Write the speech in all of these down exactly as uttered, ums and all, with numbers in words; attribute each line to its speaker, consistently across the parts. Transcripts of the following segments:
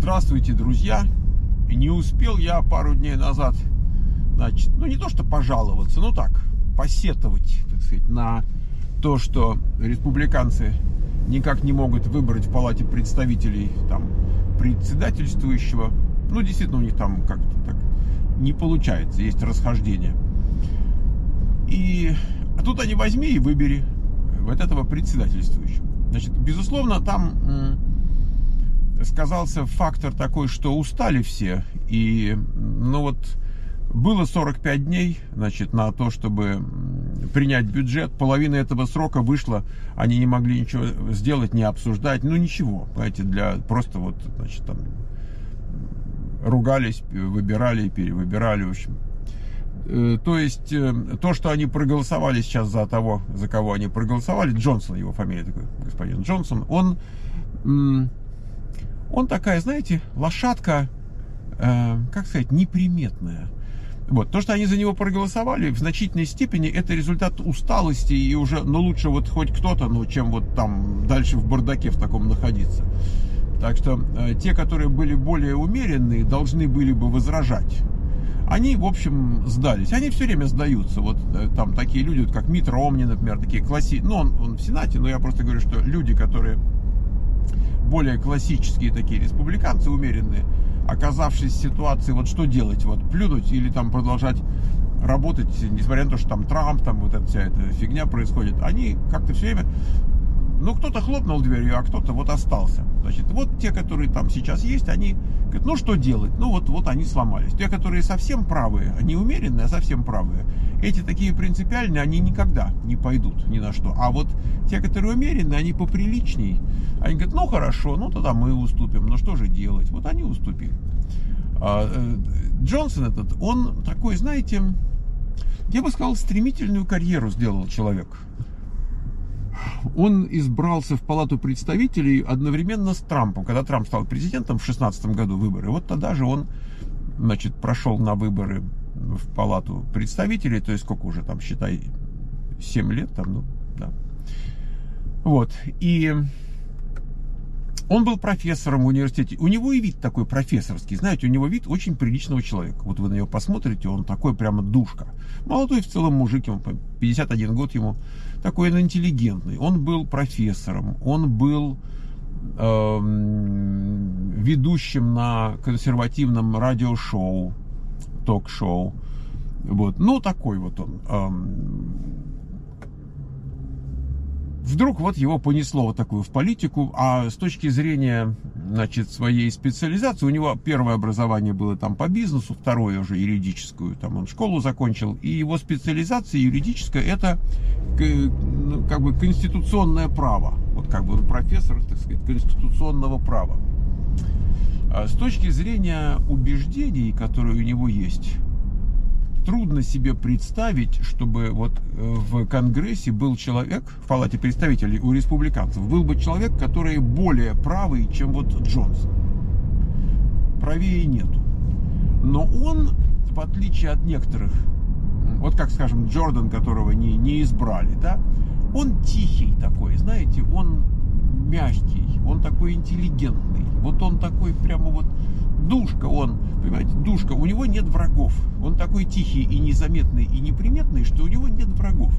Speaker 1: Здравствуйте, друзья! Не успел я пару дней назад, значит, ну не то что пожаловаться, ну так, посетовать, так сказать, на то, что республиканцы никак не могут выбрать в Палате представителей там председательствующего. Ну, действительно, у них там как-то так не получается, есть расхождение. И а тут они возьми и выбери вот этого председательствующего. Значит, безусловно, там сказался фактор такой, что устали все. И, ну вот, было сорок пять дней, значит, на то, чтобы принять бюджет. Половина этого срока вышла, они не могли ничего сделать, не обсуждать. Ну, ничего, понимаете, для просто вот, значит, там ругались, выбирали, перевыбирали, в общем. То есть, то, что они проголосовали сейчас за того, за кого они проголосовали, Джонсон, его фамилия такой, господин Джонсон, он, он такая, знаете, лошадка, как сказать, неприметная. Вот, то, что они за него проголосовали, в значительной степени это результат усталости, и уже, ну, лучше вот хоть кто-то, ну, чем вот там дальше в бардаке в таком находиться. Так что те, которые были более умеренные, должны были бы возражать. Они, в общем, сдались. Они все время сдаются. Вот там такие люди, вот, как Митт Ромни, например, такие классические. Ну, он, он в Сенате, но я просто говорю, что люди, которые более классические такие республиканцы, умеренные, оказавшись в ситуации, вот что делать? Вот плюнуть или там продолжать работать, несмотря на то, что там Трамп, там вот эта вся эта фигня происходит. Они как-то все время... Ну, кто-то хлопнул дверью, а кто-то вот остался. Значит, вот те, которые там сейчас есть, они говорят, ну, что делать? Ну, вот, вот они сломались. Те, которые совсем правые, они умеренные, а совсем правые. Эти такие принципиальные, они никогда не пойдут ни на что. А вот те, которые умеренные, они поприличней. Они говорят, ну, хорошо, ну, тогда мы уступим. Ну, что же делать? Вот они уступили. А, Джонсон этот, он такой, знаете, я бы сказал, стремительную карьеру сделал человек. Он избрался в Палату представителей одновременно с Трампом. Когда Трамп стал президентом в шестнадцатом году выборы, вот тогда же он, значит, прошел на выборы в Палату представителей, то есть сколько уже там, считай, семь лет там, ну, да. Вот, и он был профессором в университете. У него и вид такой профессорский, знаете, у него вид очень приличного человека. Вот вы на него посмотрите, он такой прямо душка. Молодой в целом мужик, ему пятьдесят один год ему, такой он интеллигентный. Он был профессором, он был э, ведущим на консервативном радиошоу, ток-шоу. Вот, ну такой вот он. Э, Вдруг вот его понесло вот такую в политику, а с точки зрения, значит, своей специализации, у него первое образование было там по бизнесу, второе уже юридическую, там он школу закончил, и его специализация юридическая это как бы конституционное право, вот как бы он профессор, так сказать, конституционного права. А с точки зрения убеждений, которые у него есть, трудно себе представить, чтобы вот в Конгрессе был человек, в Палате представителей у республиканцев, был бы человек, который более правый, чем вот Джонсон. Правее нету. Но он, в отличие от некоторых, вот как, скажем, Джордан, которого не, не избрали, да, он тихий такой, знаете, он мягкий, он такой интеллигентный, вот он такой прямо вот душка, он, понимаете, душка, у него нет врагов. Он такой тихий и незаметный и неприметный, что у него нет врагов.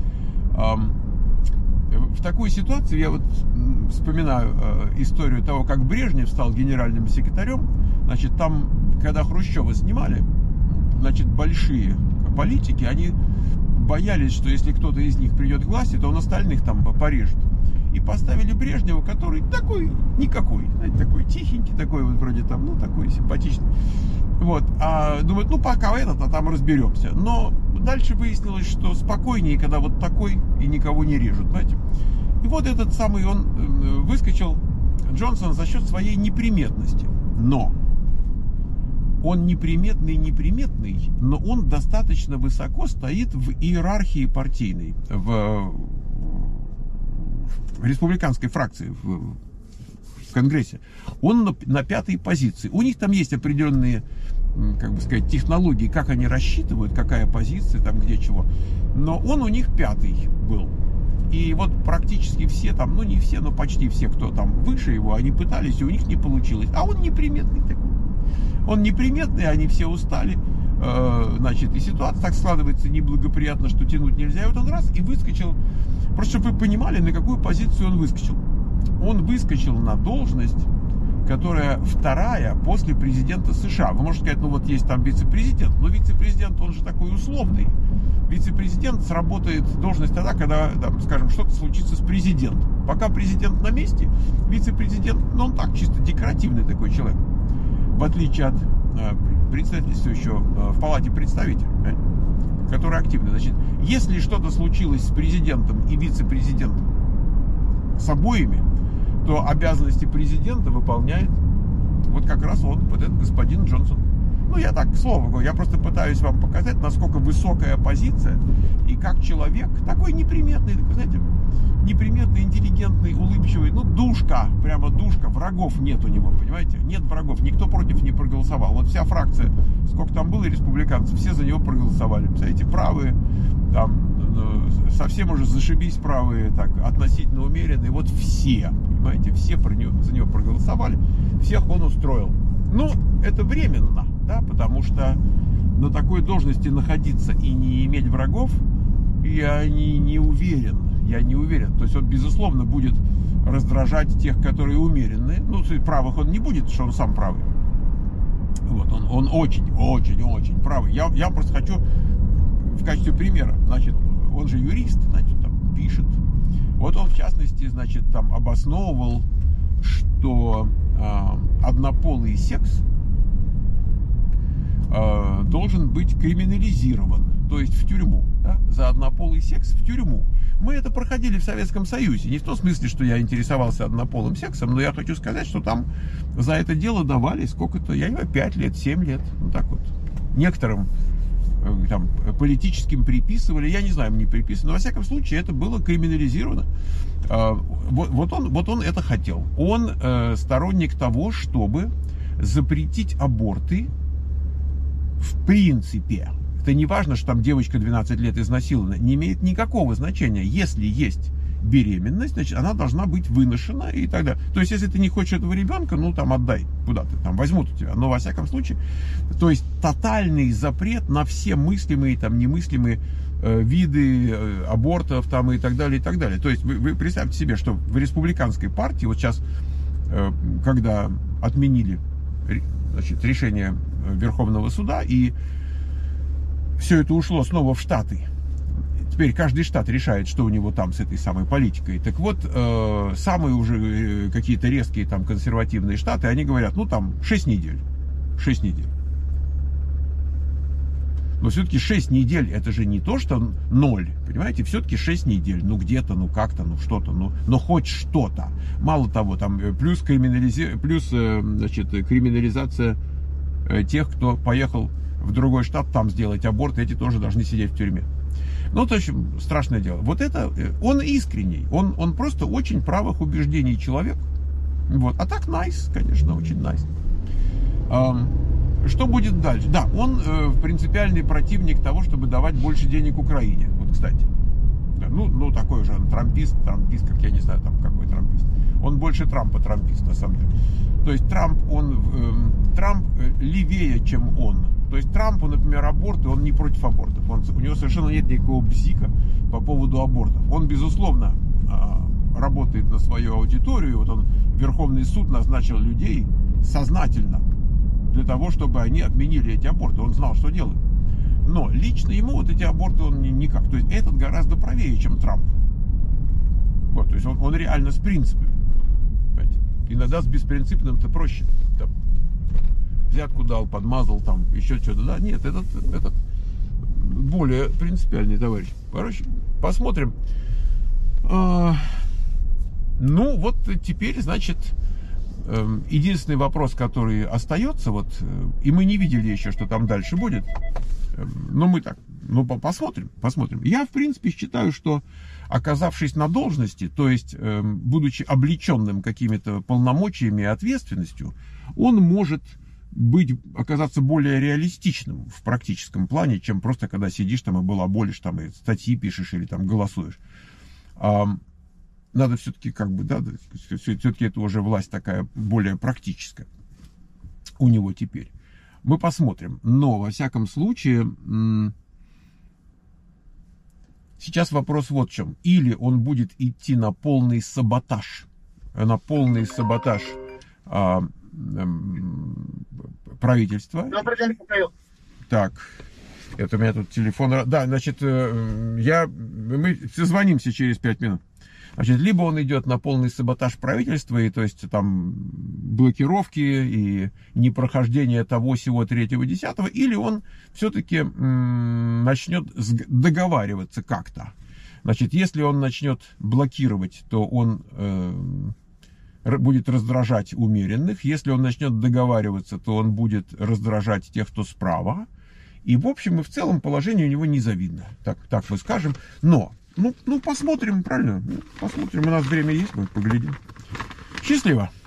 Speaker 1: В такой ситуации я вот вспоминаю историю того, как Брежнев стал генеральным секретарем. Значит, там, когда Хрущева снимали, значит, большие политики, они боялись, что если кто-то из них придет к власти, то он остальных там порежет. И поставили Брежнева, который такой никакой, знаете, такой тихенький, такой вот вроде там, ну, такой симпатичный. Вот, а думают, ну, пока этот, а там разберемся. Но дальше выяснилось, что спокойнее, когда вот такой и никого не режут, знаете. И вот этот самый, он выскочил, Джонсон, за счет своей неприметности. Но он неприметный, неприметный, но он достаточно высоко стоит в иерархии партийной, в республиканской фракции в, в Конгрессе. Он на, на пятой позиции. У них там есть определенные, как бы сказать, технологии, как они рассчитывают, какая позиция, там где чего. Но он у них пятый был. И вот практически все там, ну не все, но почти все, кто там выше его, они пытались, и у них не получилось. А он неприметный такой. Он неприметный, они все устали. Значит, и ситуация так складывается неблагоприятно, что тянуть нельзя. И вот он раз и выскочил. Просто чтобы вы понимали, на какую позицию он выскочил. Он выскочил на должность, которая вторая после президента США. Вы можете сказать, ну вот есть там вице-президент, но вице-президент, он же такой условный. Вице-президент сработает должность тогда, когда, там, скажем, что-то случится с президентом. Пока президент на месте, вице-президент, ну он так, чисто декоративный такой человек. В отличие от э, представительства еще э, в палате представителей, э, который активный. Значит, если что-то случилось с президентом и вице-президентом, с обоими, то обязанности президента выполняет вот как раз он, вот этот господин Джонсон. Ну, я так, к слову говорю, я просто пытаюсь вам показать, насколько высокая позиция, и как человек, такой неприметный, такой, знаете, неприметный, интеллигентный, улыбчивый, ну, душка, прямо душка, врагов нет у него, понимаете? Нет врагов, никто против не проголосовал. Вот вся фракция, сколько там было республиканцев, все за него проголосовали. Представляете, правые, там, совсем уже зашибись правые, так, относительно умеренные, вот все, понимаете, все про него, за него проголосовали, всех он устроил. Ну, это временно, да, потому что на такой должности находиться и не иметь врагов, я не, не уверен, я не уверен. То есть он, безусловно, будет раздражать тех, которые умеренные. Ну, правых он не будет, что он сам правый. Вот, он, он очень, очень, очень правый. Я, я просто хочу в качестве примера, значит, он же юрист, значит, там пишет. Вот он, в частности, значит, там обосновывал, что э, однополый секс э, должен быть криминализирован, то есть в тюрьму, да? За однополый секс в тюрьму. Мы это проходили в Советском Союзе, не в том смысле, что я интересовался однополым сексом, но я хочу сказать, что там за это дело давали сколько-то, я не знаю, пять лет, семь лет, вот так вот. Некоторым там политическим приписывали, я не знаю, мне приписывали, но во всяком случае это было криминализировано. Вот, вот, он, вот он это хотел. Он э, сторонник того, чтобы запретить аборты в принципе. Это не важно, что там девочка двенадцать лет изнасилована, не имеет никакого значения. Если есть беременность, значит, она должна быть выношена и так далее. То есть, если ты не хочешь этого ребенка, ну, там, отдай куда-то, там, возьмут у тебя. Но, во всяком случае, то есть, тотальный запрет на все мыслимые, там, немыслимые э, виды э, абортов, там, и так далее, и так далее. То есть, вы, вы представьте себе, что в республиканской партии, вот сейчас, э, когда отменили, значит, решение Верховного суда, и все это ушло снова в Штаты, теперь каждый штат решает, что у него там с этой самой политикой. Так вот, э, самые уже э, какие-то резкие там консервативные штаты, они говорят, ну там шесть недель. шесть недель. Но все-таки шесть недель это же не то, что ноль. Понимаете, все-таки шесть недель. Ну где-то, ну как-то, ну что-то, ну, но хоть что-то. Мало того, там плюс, криминализи... плюс э, значит, криминализация э, тех, кто поехал в другой штат там сделать аборт, эти тоже должны сидеть в тюрьме. Ну, то есть, страшное дело. Вот это, он искренний, он, он просто очень правых убеждений человек. Вот. А так, nice, конечно, очень nice. Um, что будет дальше? Да, он э, принципиальный противник того, чтобы давать больше денег Украине. Вот, кстати. Да, ну, ну, такой же он трампист, трампист, как я не знаю, там какой трампист. Он больше Трампа трампист, на самом деле. То есть, Трамп, он, э, Трамп левее, чем он. То есть Трампу, например, аборты, он не против абортов. Он, у него совершенно нет никакого бзика по поводу абортов. Он, безусловно, работает на свою аудиторию. Вот он, Верховный суд назначил людей сознательно для того, чтобы они отменили эти аборты. Он знал, что делать. Но лично ему вот эти аборты он никак. То есть этот гораздо правее, чем Трамп. Вот, то есть он, он реально с принципами. Понимаете? Иногда с беспринципным-то проще. Там, взятку дал, подмазал, там, еще что-то. Да, нет, этот, этот более принципиальный товарищ. Короче, посмотрим. А, ну, вот теперь, значит, единственный вопрос, который остается, вот, и мы не видели еще, что там дальше будет, но мы так, ну, посмотрим, посмотрим. Я, в принципе, считаю, что, оказавшись на должности, то есть, будучи облеченным какими-то полномочиями и ответственностью, он может быть, оказаться более реалистичным в практическом плане, чем просто когда сидишь там и балаболишь, там и статьи пишешь или там голосуешь. Надо все-таки как бы, да, все-таки это уже власть такая более практическая у него теперь. Мы посмотрим. Но, во всяком случае, сейчас вопрос вот в чем. Или он будет идти на полный саботаж, на полный саботаж а, а, правительства. Так, это у меня тут телефон. Да, значит, я, мы созвонимся через пять минут. Значит, либо он идет на полный саботаж правительства, и то есть там блокировки и непрохождение того, сего, третьего, десятого, или он все-таки м- начнет договариваться как-то. Значит, если он начнет блокировать, то он э, будет раздражать умеренных. Если он начнет договариваться, то он будет раздражать тех, кто справа. И в общем и в целом положение у него незавидно. Так, так мы скажем. Но, ну, ну посмотрим, правильно? Посмотрим, у нас время есть, мы поглядим. Счастливо!